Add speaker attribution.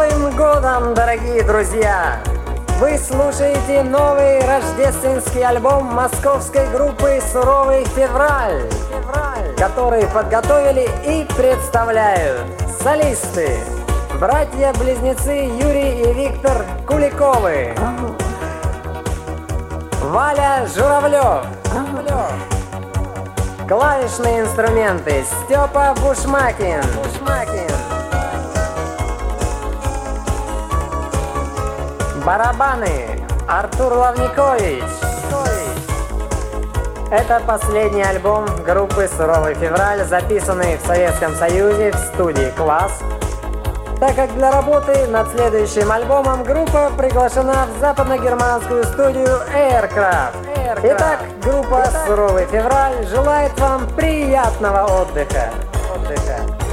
Speaker 1: Новым годом, дорогие друзья! Вы слушаете новый рождественский альбом московской группы «Суровый февраль», который подготовили и представляют солисты, братья-близнецы Юрий и Виктор Куликовы, Валя Журавлев, клавишные инструменты Степа Бушмакин, барабаны Артур Лавникович. Это последний альбом группы «Суровый февраль», записанный в Советском Союзе в студии «Класс», так как для работы над следующим альбомом группа приглашена в западногерманскую студию Aircraft. Итак, группа «Суровый февраль» желает вам приятного отдыха.